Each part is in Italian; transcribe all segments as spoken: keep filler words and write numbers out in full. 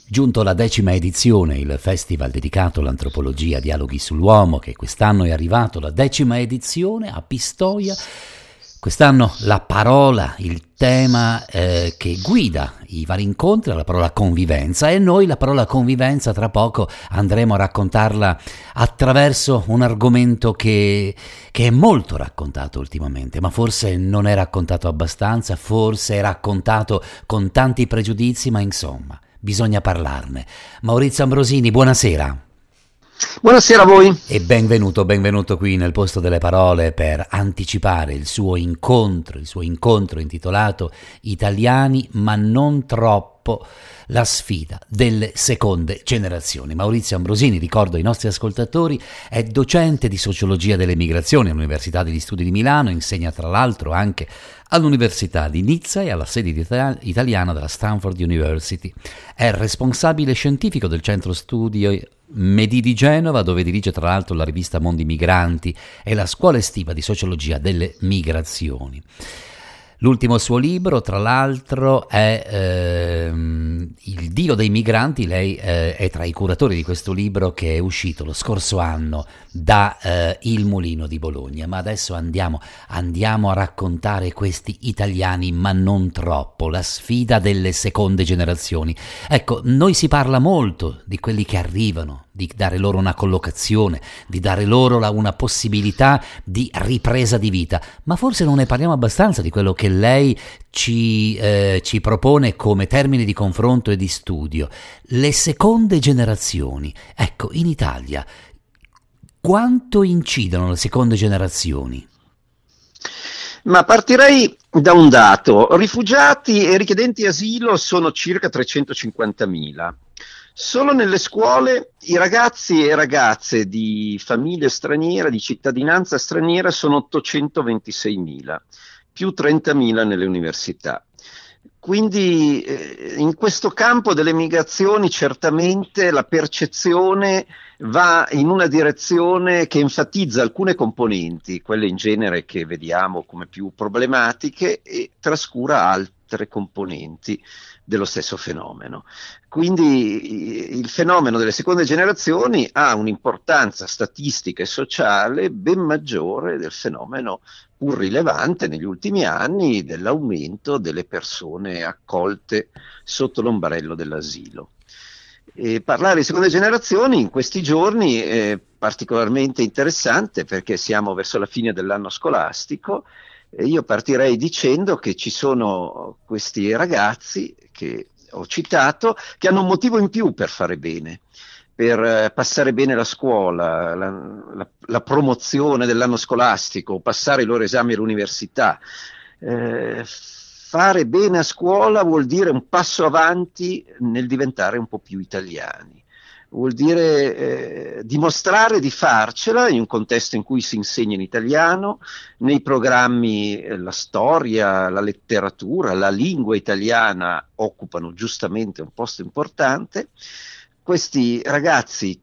Giunto alla decima edizione, il festival dedicato all'antropologia Dialoghi sull'uomo, che quest'anno è arrivato, la decima edizione a Pistoia. Quest'anno la parola, il tema eh, che guida i vari incontri è la parola convivenza, e noi la parola convivenza tra poco andremo a raccontarla attraverso un argomento che, che è molto raccontato ultimamente, ma forse non è raccontato abbastanza, forse è raccontato con tanti pregiudizi, ma insomma bisogna parlarne. Maurizio Ambrosini, buonasera. Buonasera a voi. E benvenuto, benvenuto qui nel posto delle parole per anticipare il suo incontro, il suo incontro intitolato Italiani ma non troppo, la sfida delle seconde generazioni. Maurizio Ambrosini, ricordo ai nostri ascoltatori, è docente di sociologia delle migrazioni all'Università degli Studi di Milano, insegna tra l'altro anche all'Università di Nizza e alla sede italiana della Stanford University. È responsabile scientifico del centro studio Medì di Genova, dove dirige tra l'altro la rivista Mondi Migranti e la scuola estiva di sociologia delle migrazioni. L'ultimo suo libro, tra l'altro, è ehm, Il Dio dei migranti. Lei eh, è tra i curatori di questo libro, che è uscito lo scorso anno da eh, Il Mulino di Bologna. Ma adesso andiamo, andiamo a raccontare questi italiani, ma non troppo, la sfida delle seconde generazioni. Ecco, noi si parla molto di quelli che arrivano, di dare loro una collocazione, di dare loro la, una possibilità di ripresa di vita, ma forse non ne parliamo abbastanza di quello che lei ci, eh, ci propone come termine di confronto e di studio. Le seconde generazioni. Ecco, in Italia quanto incidono le seconde generazioni? Ma partirei da un dato. Rifugiati e richiedenti asilo sono circa trecentocinquantamila. Solo nelle scuole i ragazzi e ragazze di famiglie straniere, di cittadinanza straniera, sono ottocentoventiseimila, più trentamila nelle università. Quindi eh, in questo campo delle migrazioni certamente la percezione va in una direzione che enfatizza alcune componenti, quelle in genere che vediamo come più problematiche, e trascura altre componenti dello stesso fenomeno. Quindi il fenomeno delle seconde generazioni ha un'importanza statistica e sociale ben maggiore del fenomeno pur rilevante negli ultimi anni dell'aumento delle persone accolte sotto l'ombrello dell'asilo. E parlare di seconde generazioni in questi giorni è particolarmente interessante perché siamo verso la fine dell'anno scolastico. E io partirei dicendo che ci sono questi ragazzi che ho citato che hanno un motivo in più per fare bene, per passare bene la scuola, la, la, la promozione dell'anno scolastico, passare i loro esami all'università. Eh, fare bene a scuola vuol dire un passo avanti nel diventare un po' più italiani. Vuol dire eh, dimostrare di farcela in un contesto in cui si insegna in italiano, nei programmi eh, la storia, la letteratura, la lingua italiana occupano giustamente un posto importante. Questi ragazzi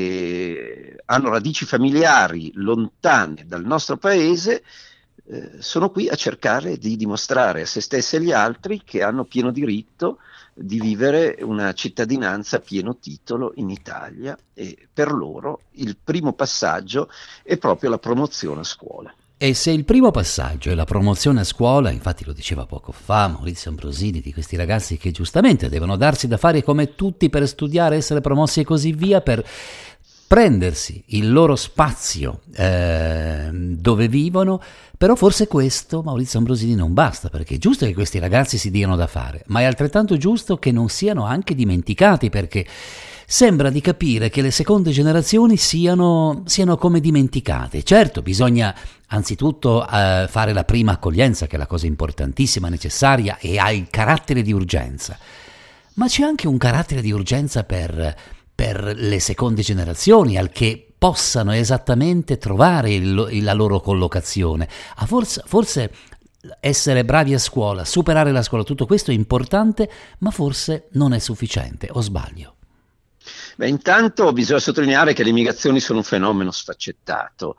che hanno radici familiari lontane dal nostro paese eh, sono qui a cercare di dimostrare a se stessi e agli altri che hanno pieno diritto di vivere una cittadinanza a pieno titolo in Italia, e per loro il primo passaggio è proprio la promozione a scuola. E se il primo passaggio è la promozione a scuola, infatti lo diceva poco fa Maurizio Ambrosini, di questi ragazzi che giustamente devono darsi da fare come tutti per studiare, essere promossi e così via, per prendersi il loro spazio eh, dove vivono, però forse questo, Maurizio Ambrosini, non basta, perché è giusto che questi ragazzi si diano da fare, ma è altrettanto giusto che non siano anche dimenticati, perché sembra di capire che le seconde generazioni siano, siano come dimenticate. Certo, bisogna anzitutto eh, fare la prima accoglienza, che è la cosa importantissima, necessaria, e ha il carattere di urgenza, ma c'è anche un carattere di urgenza per... per le seconde generazioni, al che possano esattamente trovare il, la loro collocazione. A forse, forse essere bravi a scuola, superare la scuola, tutto questo è importante, ma forse non è sufficiente, o sbaglio? Beh, intanto bisogna sottolineare che le migrazioni sono un fenomeno sfaccettato.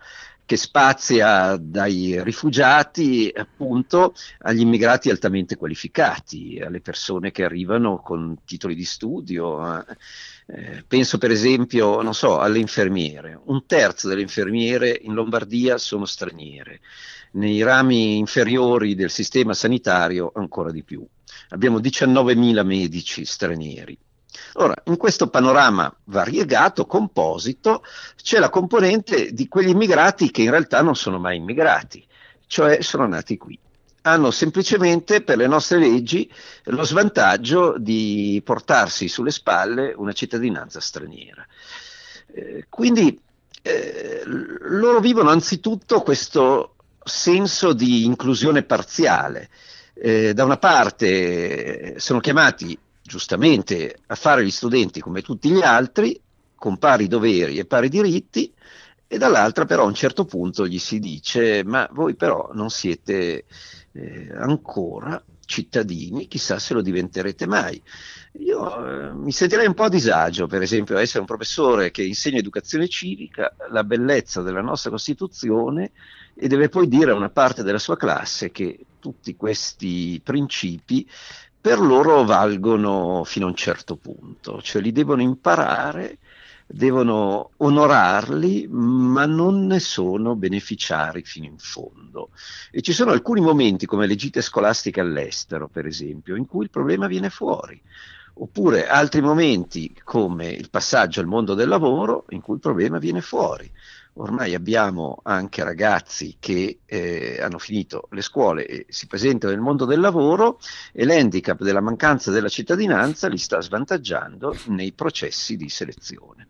che spazia dai rifugiati appunto agli immigrati altamente qualificati, alle persone che arrivano con titoli di studio. Eh, penso per esempio, non so, alle infermiere. Un terzo delle infermiere in Lombardia sono straniere, nei rami inferiori del sistema sanitario ancora di più. Abbiamo diciannovemila medici stranieri. Ora, in questo panorama variegato, composito, c'è la componente di quegli immigrati che in realtà non sono mai immigrati, cioè sono nati qui. Hanno semplicemente, per le nostre leggi, lo svantaggio di portarsi sulle spalle una cittadinanza straniera. Eh, quindi eh, loro vivono anzitutto questo senso di inclusione parziale. Eh, da una parte sono chiamati giustamente a fare gli studenti come tutti gli altri, con pari doveri e pari diritti, e dall'altra però a un certo punto gli si dice: ma voi però non siete eh, ancora cittadini, chissà se lo diventerete mai. Io eh, mi sentirei un po' a disagio, per esempio, a essere un professore che insegna educazione civica, la bellezza della nostra Costituzione, e deve poi dire a una parte della sua classe che tutti questi principi per loro valgono fino a un certo punto, cioè li devono imparare, devono onorarli, ma non ne sono beneficiari fino in fondo. E ci sono alcuni momenti, come le gite scolastiche all'estero, per esempio, in cui il problema viene fuori, oppure altri momenti, come il passaggio al mondo del lavoro, in cui il problema viene fuori. Ormai abbiamo anche ragazzi che eh, hanno finito le scuole e si presentano nel mondo del lavoro, e l'handicap della mancanza della cittadinanza li sta svantaggiando nei processi di selezione.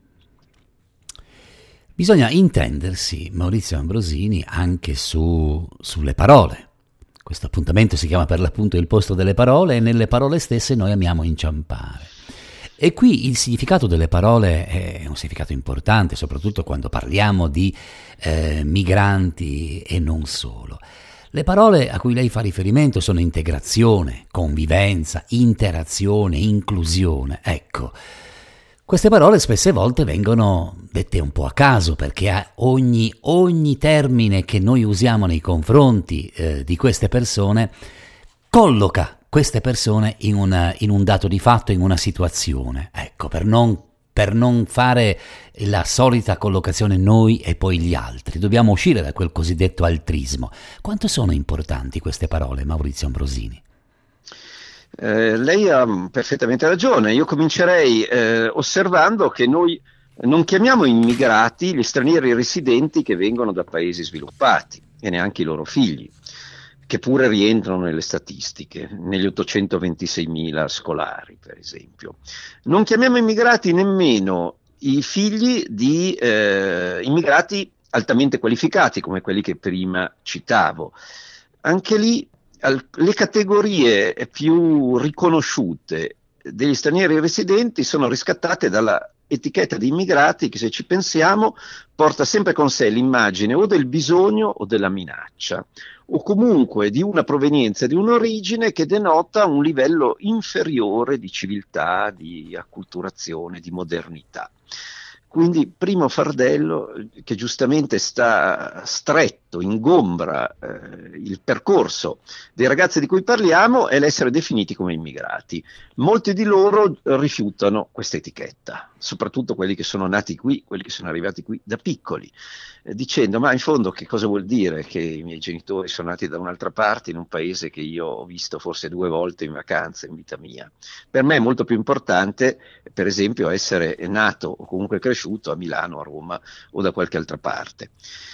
Bisogna intendersi, Maurizio Ambrosini, anche su, sulle parole. Questo appuntamento si chiama per l'appunto Il posto delle parole, e nelle parole stesse noi amiamo inciampare. E qui il significato delle parole è un significato importante, soprattutto quando parliamo di eh, migranti e non solo. Le parole a cui lei fa riferimento sono integrazione, convivenza, interazione, inclusione. Ecco, queste parole spesse volte vengono dette un po' a caso, perché ogni, ogni termine che noi usiamo nei confronti eh, di queste persone colloca queste persone in, una, in un dato di fatto, in una situazione, ecco, per non, per non fare la solita collocazione noi e poi gli altri. Dobbiamo uscire da quel cosiddetto altrismo. Quanto sono importanti queste parole, Maurizio Ambrosini? Eh, lei ha perfettamente ragione. Io comincerei eh, osservando che noi non chiamiamo immigrati gli stranieri residenti che vengono da paesi sviluppati, e neanche i loro figli, che pure rientrano nelle statistiche, negli ottocentoventiseimila scolari, per esempio. Non chiamiamo immigrati nemmeno i figli di eh, immigrati altamente qualificati, come quelli che prima citavo. Anche lì al, le categorie più riconosciute degli stranieri residenti sono riscattate dalla etichetta di immigrati che, se ci pensiamo, porta sempre con sé l'immagine o del bisogno o della minaccia, o comunque di una provenienza, di un'origine che denota un livello inferiore di civiltà, di acculturazione, di modernità. Quindi primo fardello che giustamente sta stretto, ingombra eh, il percorso dei ragazzi di cui parliamo, è l'essere definiti come immigrati. Molti di loro rifiutano questa etichetta, soprattutto quelli che sono nati qui, quelli che sono arrivati qui da piccoli, eh, dicendo: ma in fondo che cosa vuol dire che i miei genitori sono nati da un'altra parte, in un paese che io ho visto forse due volte in vacanza in vita mia? Per me è molto più importante, per esempio, essere nato o comunque cresciuto a Milano, a Roma o da qualche altra parte.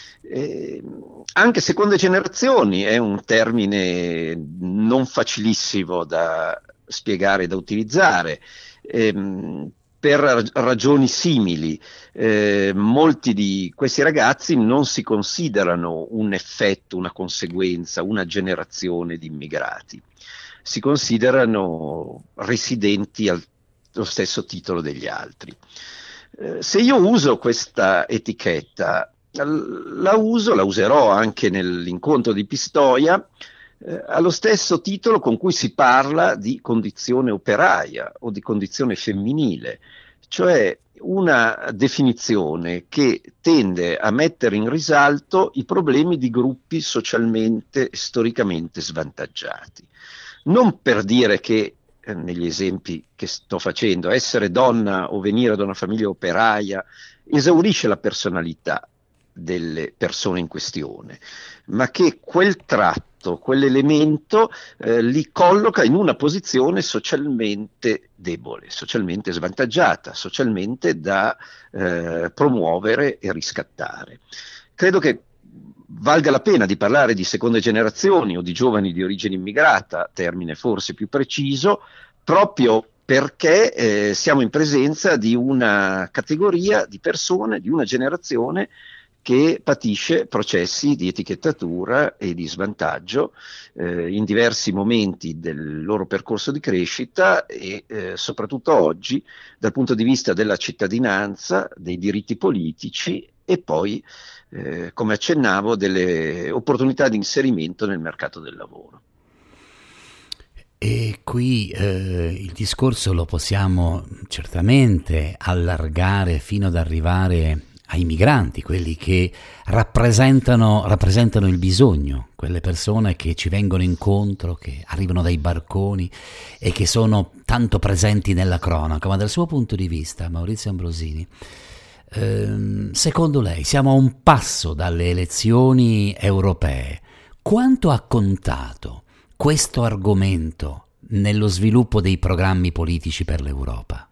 Eh, anche seconde generazioni è un termine non facilissimo da spiegare e da utilizzare, eh, per ragioni simili. Eh, molti di questi ragazzi non si considerano un effetto, una conseguenza, una generazione di immigrati, si considerano residenti allo stesso titolo degli altri. Eh, se io uso questa etichetta, la uso, la userò anche nell'incontro di Pistoia, eh, allo stesso titolo con cui si parla di condizione operaia o di condizione femminile, cioè una definizione che tende a mettere in risalto i problemi di gruppi socialmente e storicamente svantaggiati. Non per dire che, eh, negli esempi che sto facendo, essere donna o venire da una famiglia operaia esaurisce la personalità delle persone in questione, ma che quel tratto, quell'elemento eh, li colloca in una posizione socialmente debole, socialmente svantaggiata, socialmente da eh, promuovere e riscattare. Credo che valga la pena di parlare di seconde generazioni o di giovani di origine immigrata, termine forse più preciso, proprio perché eh, siamo in presenza di una categoria di persone, di una generazione che patisce processi di etichettatura e di svantaggio eh, in diversi momenti del loro percorso di crescita e eh, soprattutto oggi dal punto di vista della cittadinanza, dei diritti politici e poi, eh, come accennavo, delle opportunità di inserimento nel mercato del lavoro. E qui eh, il discorso lo possiamo certamente allargare fino ad arrivare ai migranti, quelli che rappresentano, rappresentano il bisogno, quelle persone che ci vengono incontro, che arrivano dai barconi e che sono tanto presenti nella cronaca. Ma dal suo punto di vista, Maurizio Ambrosini, ehm, secondo lei siamo a un passo dalle elezioni europee. Quanto ha contato questo argomento nello sviluppo dei programmi politici per l'Europa?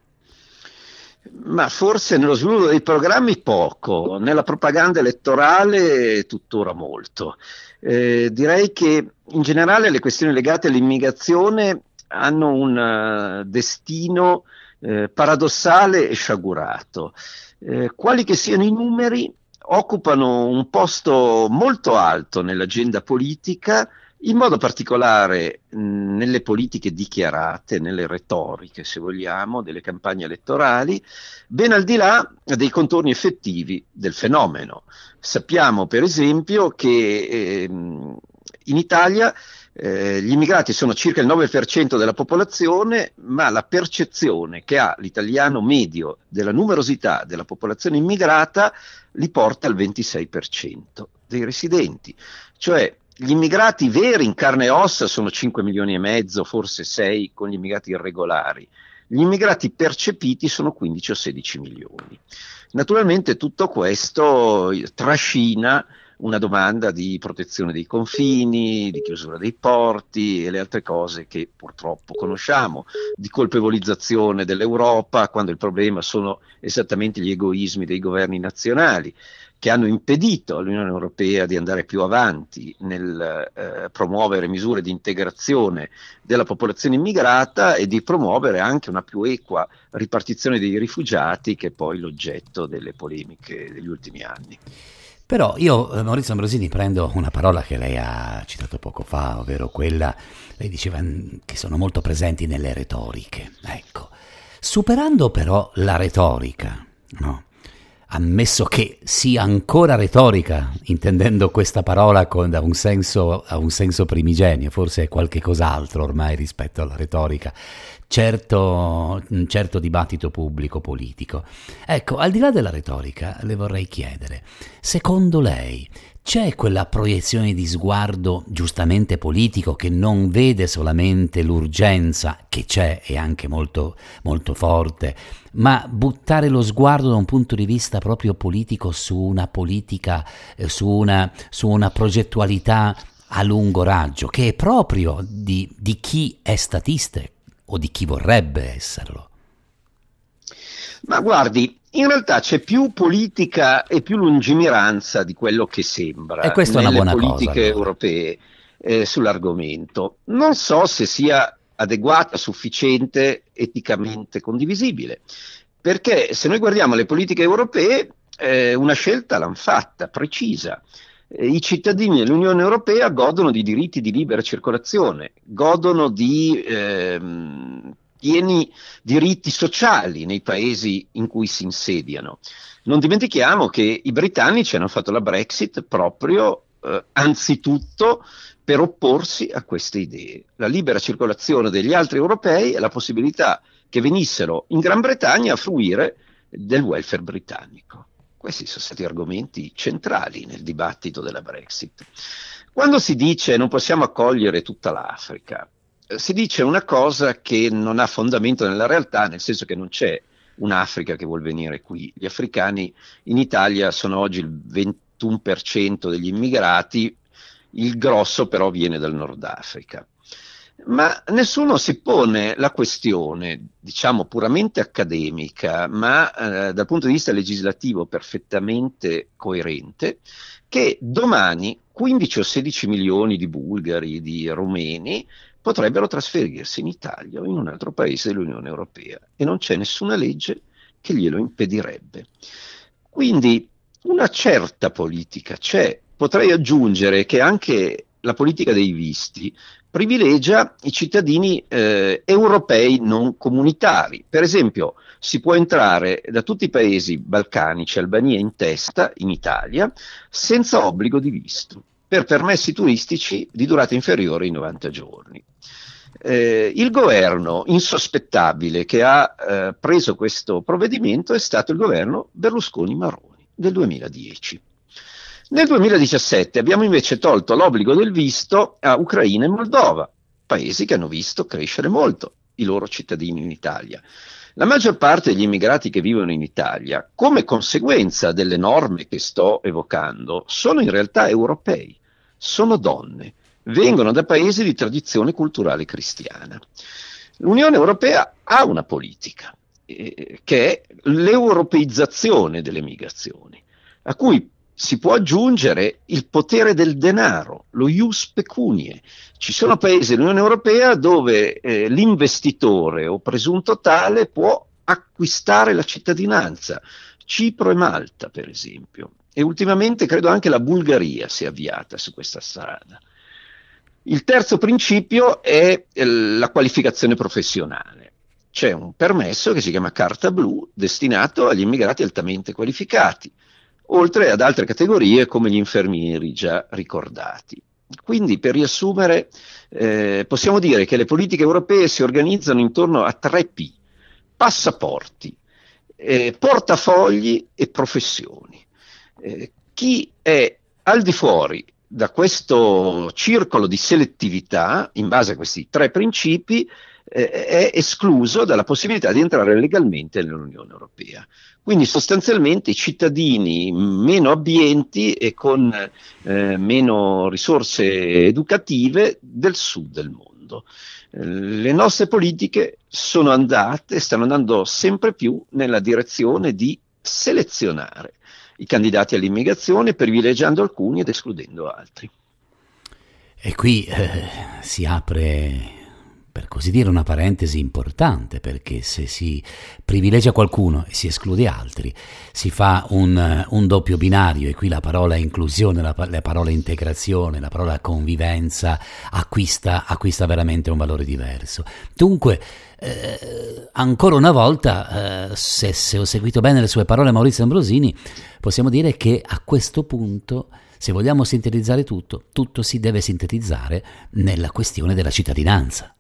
Ma forse nello sviluppo dei programmi poco, nella propaganda elettorale tuttora molto. Eh, direi che in generale le questioni legate all'immigrazione hanno un uh, destino eh, paradossale e sciagurato. Eh, quali che siano i numeri, occupano un posto molto alto nell'agenda politica, in modo particolare mh, nelle politiche dichiarate, nelle retoriche, se vogliamo, delle campagne elettorali, ben al di là dei contorni effettivi del fenomeno. Sappiamo, per esempio, che eh, in Italia eh, gli immigrati sono circa il nove per cento della popolazione, ma la percezione che ha l'italiano medio della numerosità della popolazione immigrata li porta al ventisei per cento dei residenti. Cioè, gli immigrati veri in carne e ossa sono cinque milioni e mezzo, forse sei con gli immigrati irregolari. Gli immigrati percepiti sono quindici o sedici milioni. Naturalmente tutto questo trascina una domanda di protezione dei confini, di chiusura dei porti e le altre cose che purtroppo conosciamo, di colpevolizzazione dell'Europa quando il problema sono esattamente gli egoismi dei governi nazionali, che hanno impedito all'Unione Europea di andare più avanti nel eh, promuovere misure di integrazione della popolazione immigrata e di promuovere anche una più equa ripartizione dei rifugiati, che è poi l'oggetto delle polemiche degli ultimi anni. Però io, Maurizio Ambrosini, prendo una parola che lei ha citato poco fa, ovvero quella, lei diceva che sono molto presenti nelle retoriche. Ecco, superando però la retorica, no? Ammesso che sia ancora retorica, intendendo questa parola con da un senso, a un senso primigenio, forse è qualche cos'altro ormai rispetto alla retorica, certo, un certo dibattito pubblico politico. Ecco, al di là della retorica, le vorrei chiedere, secondo lei c'è quella proiezione di sguardo giustamente politico che non vede solamente l'urgenza, che c'è e anche molto, molto forte, ma buttare lo sguardo da un punto di vista proprio politico su una politica, eh, su una, su una progettualità a lungo raggio, che è proprio di, di chi è statista o di chi vorrebbe esserlo? Ma guardi, in realtà c'è più politica e più lungimiranza di quello che sembra e questa nelle è una buona politiche cosa, allora. europee eh, sull'argomento. Non so se sia adeguata, sufficiente, eticamente condivisibile, perché se noi guardiamo le politiche europee, eh, una scelta l'hanno fatta, precisa. Eh, I cittadini dell'Unione Europea godono di diritti di libera circolazione, godono di ehm, pieni diritti sociali nei paesi in cui si insediano. Non dimentichiamo che i britannici hanno fatto la Brexit proprio eh, anzitutto per opporsi a queste idee. La libera circolazione degli altri europei e la possibilità che venissero in Gran Bretagna a fruire del welfare britannico. Questi sono stati argomenti centrali nel dibattito della Brexit. Quando si dice non possiamo accogliere tutta l'Africa, si dice una cosa che non ha fondamento nella realtà, nel senso che non c'è un'Africa che vuol venire qui. Gli africani in Italia sono oggi il ventuno per cento degli immigrati, il grosso però viene dal Nord Africa. Ma nessuno si pone la questione, diciamo puramente accademica, ma eh, dal punto di vista legislativo perfettamente coerente, che domani quindici o sedici milioni di bulgari, di rumeni, potrebbero trasferirsi in Italia o in un altro paese dell'Unione Europea e non c'è nessuna legge che glielo impedirebbe. Quindi una certa politica c'è. Potrei aggiungere che anche la politica dei visti privilegia i cittadini eh, europei non comunitari. Per esempio, si può entrare da tutti i paesi balcanici, Albania in testa, in Italia, senza obbligo di visto, per permessi turistici di durata inferiore ai novanta giorni. Eh, il governo insospettabile che ha eh, preso questo provvedimento è stato il governo Berlusconi-Maroni del duemiladieci. Nel duemiladiciassette abbiamo invece tolto l'obbligo del visto a Ucraina e Moldova, paesi che hanno visto crescere molto i loro cittadini in Italia. La maggior parte degli immigrati che vivono in Italia, come conseguenza delle norme che sto evocando, sono in realtà europei, sono donne, vengono da paesi di tradizione culturale cristiana. L'Unione Europea ha una politica, eh, che è l'europeizzazione delle migrazioni, a cui si può aggiungere il potere del denaro, lo ius pecuniae. Ci sono paesi dell'Unione Europea dove eh, l'investitore o presunto tale può acquistare la cittadinanza, Cipro e Malta per esempio, e ultimamente credo anche la Bulgaria si è avviata su questa strada. Il terzo principio è eh, la qualificazione professionale. C'è un permesso che si chiama Carta Blu destinato agli immigrati altamente qualificati, oltre ad altre categorie come gli infermieri già ricordati. Quindi, per riassumere, eh, possiamo dire che le politiche europee si organizzano intorno a tre P: passaporti, eh, portafogli e professioni. Eh, chi è al di fuori da questo circolo di selettività, in base a questi tre principi, eh, è escluso dalla possibilità di entrare legalmente nell'Unione Europea. Quindi sostanzialmente i cittadini meno abbienti e con eh, meno risorse educative del sud del mondo. Eh, le nostre politiche sono andate, stanno andando sempre più nella direzione di selezionare i candidati all'immigrazione, privilegiando alcuni ed escludendo altri. E qui eh, si apre, per così dire, una parentesi importante, perché se si privilegia qualcuno e si esclude altri, si fa un, un doppio binario, e qui la parola inclusione, la, la parola integrazione, la parola convivenza acquista, acquista veramente un valore diverso. Dunque, eh, ancora una volta, eh, se, se ho seguito bene le sue parole, Maurizio Ambrosini, possiamo dire che a questo punto, se vogliamo sintetizzare tutto, tutto si deve sintetizzare nella questione della cittadinanza.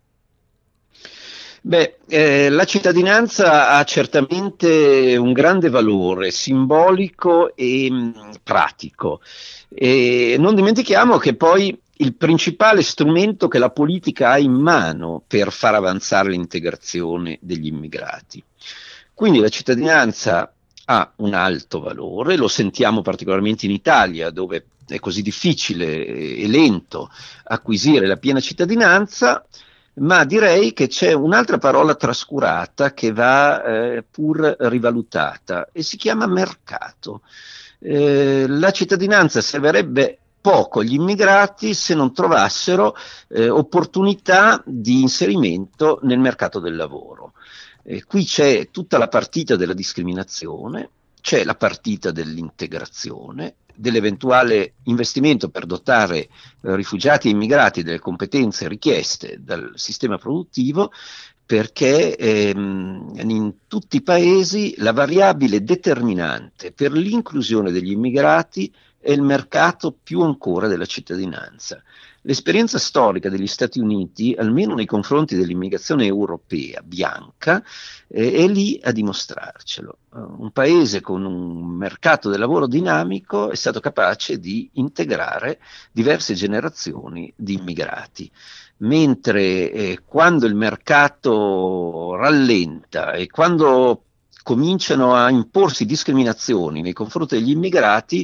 Beh, eh, la cittadinanza ha certamente un grande valore simbolico e mh, pratico. E non dimentichiamo che poi il principale strumento che la politica ha in mano per far avanzare l'integrazione degli immigrati. Quindi la cittadinanza ha un alto valore, lo sentiamo particolarmente in Italia, dove è così difficile e lento acquisire la piena cittadinanza. Ma direi che c'è un'altra parola trascurata che va eh, pur rivalutata e si chiama mercato. Eh, la cittadinanza servirebbe poco agli immigrati se non trovassero eh, opportunità di inserimento nel mercato del lavoro. Eh, qui c'è tutta la partita della discriminazione, c'è la partita dell'integrazione, dell'eventuale investimento per dotare eh, rifugiati e immigrati delle competenze richieste dal sistema produttivo, perché ehm, in tutti i paesi la variabile determinante per l'inclusione degli immigrati è il mercato più ancora della cittadinanza. L'esperienza storica degli Stati Uniti, almeno nei confronti dell'immigrazione europea bianca, eh, è lì a dimostrarcelo. Uh, un paese con un mercato del lavoro dinamico è stato capace di integrare diverse generazioni di immigrati, mentre eh, quando il mercato rallenta e quando cominciano a imporsi discriminazioni nei confronti degli immigrati,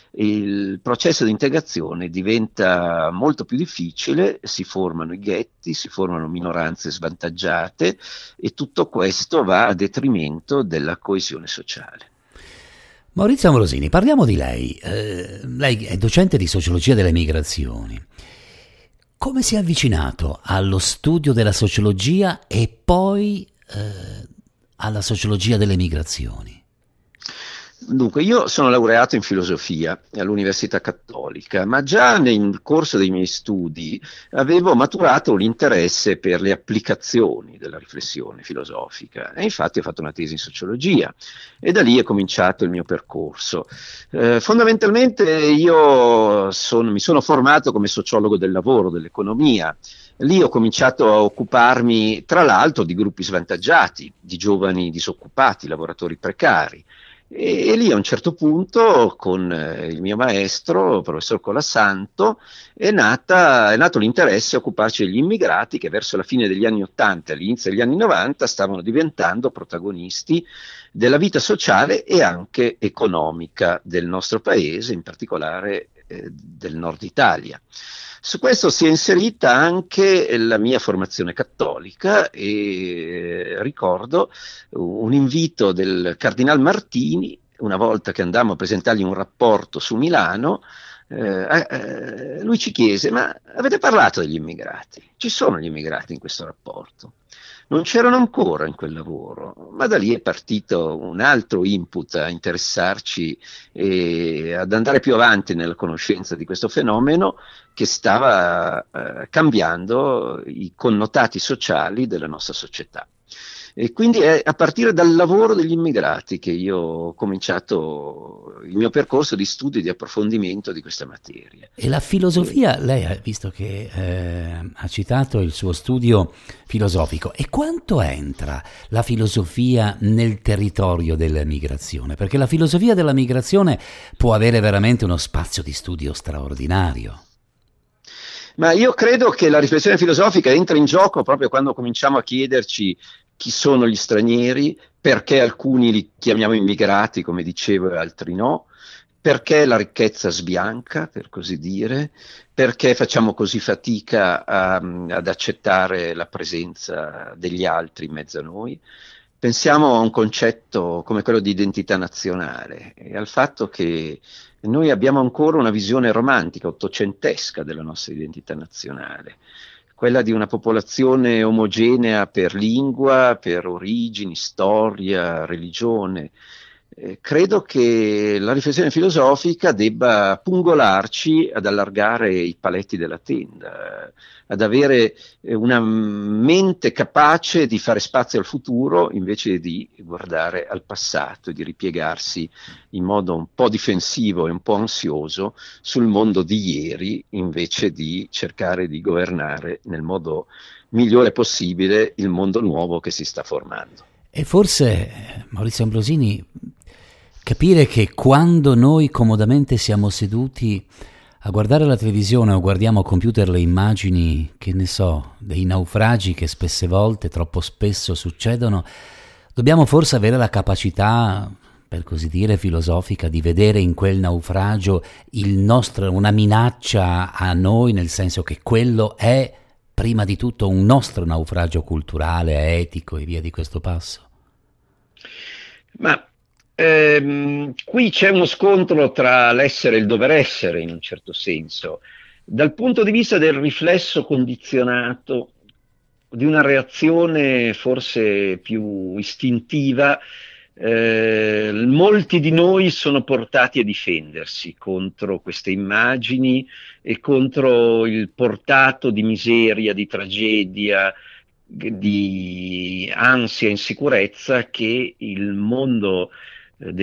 il processo di integrazione diventa molto più difficile, si formano i ghetti, si formano minoranze svantaggiate e tutto questo va a detrimento della coesione sociale. Maurizio Ambrosini, parliamo di lei. Eh, lei è docente di sociologia delle migrazioni. Come si è avvicinato allo studio della sociologia e poi eh, alla sociologia delle migrazioni? Dunque, io sono laureato in filosofia all'Università Cattolica, ma già nel corso dei miei studi avevo maturato l'interesse per le applicazioni della riflessione filosofica e infatti ho fatto una tesi in sociologia e da lì è cominciato il mio percorso. Eh, fondamentalmente io sono, mi sono formato come sociologo del lavoro, dell'economia. Lì ho cominciato a occuparmi, tra l'altro, di gruppi svantaggiati, di giovani disoccupati, lavoratori precari. E, e lì a un certo punto con eh, il mio maestro, il professor Colasanto, è, nata, è nato l'interesse a occuparci degli immigrati che verso la fine degli anni ottanta e all'inizio degli anni novanta stavano diventando protagonisti della vita sociale e anche economica del nostro paese, in particolare eh, del nord Italia. Su questo si è inserita anche la mia formazione cattolica e ricordo un invito del Cardinal Martini, una volta che andammo a presentargli un rapporto su Milano, eh, eh, lui ci chiese: ma avete parlato degli immigrati? Ci sono gli immigrati in questo rapporto? Non c'erano ancora in quel lavoro, ma da lì è partito un altro input a interessarci e ad andare più avanti nella conoscenza di questo fenomeno che stava eh, cambiando i connotati sociali della nostra società. E quindi è a partire dal lavoro degli immigrati che io ho cominciato il mio percorso di studio e di approfondimento di questa materia. E la filosofia, lei ha visto che eh, ha citato il suo studio filosofico, e quanto entra la filosofia nel territorio della migrazione? Perché la filosofia della migrazione può avere veramente uno spazio di studio straordinario. Ma io credo che la riflessione filosofica entra in gioco proprio quando cominciamo a chiederci chi sono gli stranieri, perché alcuni li chiamiamo immigrati, come dicevo, e altri no, perché la ricchezza sbianca, per così dire, perché facciamo così fatica a, ad accettare la presenza degli altri in mezzo a noi. Pensiamo a un concetto come quello di identità nazionale e al fatto che noi abbiamo ancora una visione romantica, ottocentesca della nostra identità nazionale, quella di una popolazione omogenea per lingua, per origini, storia, religione. Eh, credo che la riflessione filosofica debba pungolarci ad allargare i paletti della tenda, ad avere eh, una mente capace di fare spazio al futuro invece di guardare al passato e di ripiegarsi in modo un po' difensivo e un po' ansioso sul mondo di ieri, invece di cercare di governare nel modo migliore possibile il mondo nuovo che si sta formando. E forse, Maurizio Ambrosini, capire che quando noi comodamente siamo seduti a guardare la televisione o guardiamo a computer le immagini, che ne so, dei naufragi che spesse volte, troppo spesso succedono, dobbiamo forse avere la capacità, per così dire, filosofica, di vedere in quel naufragio il nostro, una minaccia a noi, nel senso che quello è prima di tutto un nostro naufragio culturale, etico e via di questo passo. Ma Ehm, qui c'è uno scontro tra l'essere e il dover essere, in un certo senso. Dal punto di vista del riflesso condizionato, di una reazione forse più istintiva, eh, molti di noi sono portati a difendersi contro queste immagini e contro il portato di miseria, di tragedia, di ansia e insicurezza che il mondo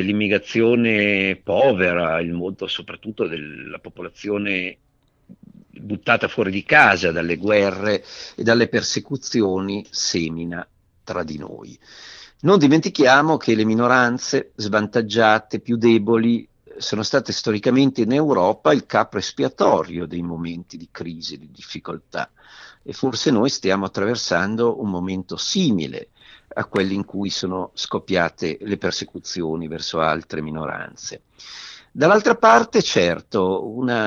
dell'immigrazione povera, il mondo soprattutto della popolazione buttata fuori di casa dalle guerre e dalle persecuzioni, semina tra di noi. Non dimentichiamo che le minoranze svantaggiate, più deboli, sono state storicamente in Europa il capro espiatorio dei momenti di crisi, di difficoltà, e forse noi stiamo attraversando un momento simile a quelli in cui sono scoppiate le persecuzioni verso altre minoranze. Dall'altra parte, certo,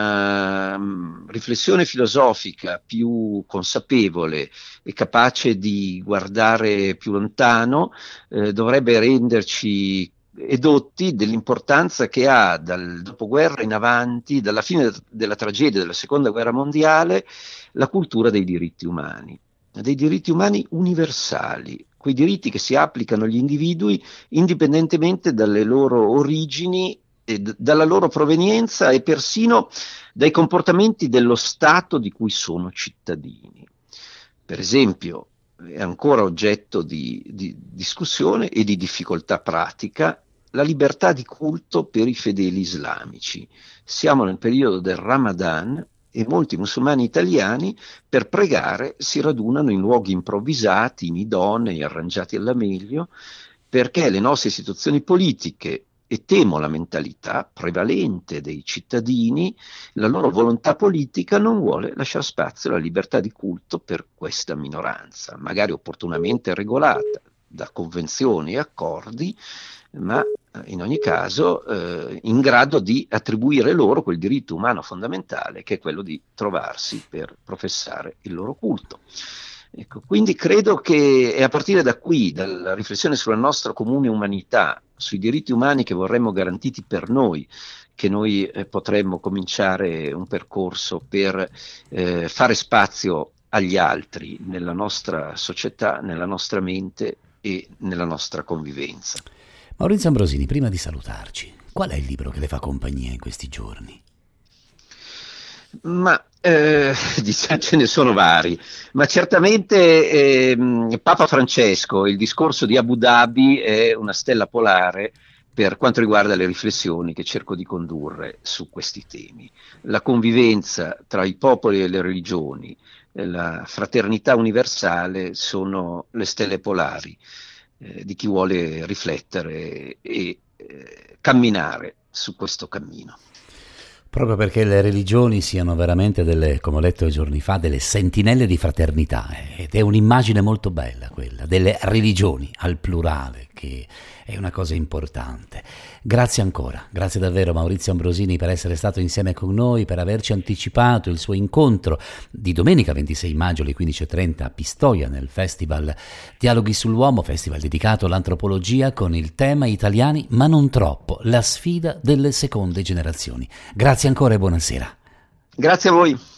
una um, riflessione filosofica più consapevole e capace di guardare più lontano eh, dovrebbe renderci edotti dell'importanza che ha dal dopoguerra in avanti, dalla fine della tragedia della seconda guerra mondiale, la cultura dei diritti umani, dei diritti umani universali, quei diritti che si applicano agli individui indipendentemente dalle loro origini, e d- dalla loro provenienza e persino dai comportamenti dello Stato di cui sono cittadini. Per esempio, è ancora oggetto di, di discussione e di difficoltà pratica la libertà di culto per i fedeli islamici. Siamo nel periodo del Ramadan e molti musulmani italiani per pregare si radunano in luoghi improvvisati, inidonei, arrangiati alla meglio, perché le nostre istituzioni politiche, e temo la mentalità prevalente dei cittadini, la loro volontà politica non vuole lasciare spazio alla libertà di culto per questa minoranza, magari opportunamente regolata da convenzioni e accordi, ma in ogni caso eh, in grado di attribuire loro quel diritto umano fondamentale che è quello di trovarsi per professare il loro culto. Ecco, quindi credo che è a partire da qui, dalla riflessione sulla nostra comune umanità, sui diritti umani che vorremmo garantiti per noi, che noi eh, potremmo cominciare un percorso per eh, fare spazio agli altri nella nostra società, nella nostra mente e nella nostra convivenza. Maurizio Ambrosini, prima di salutarci, qual è il libro che le fa compagnia in questi giorni? Ma eh, diciamo, ce ne sono vari, ma certamente eh, Papa Francesco, il discorso di Abu Dhabi è una stella polare per quanto riguarda le riflessioni che cerco di condurre su questi temi. La convivenza tra i popoli e le religioni, la fraternità universale sono le stelle polari eh, di chi vuole riflettere e eh, camminare su questo cammino. Proprio perché le religioni siano veramente delle, come ho letto giorni fa, delle sentinelle di fraternità, ed è un'immagine molto bella quella, delle religioni al plurale, che è una cosa importante. Grazie ancora, grazie davvero Maurizio Ambrosini per essere stato insieme con noi, per averci anticipato il suo incontro di domenica ventisei maggio alle quindici e trenta a Pistoia nel Festival Dialoghi sull'Uomo, festival dedicato all'antropologia con il tema Italiani ma non troppo, la sfida delle seconde generazioni. Grazie ancora e buonasera. Grazie a voi.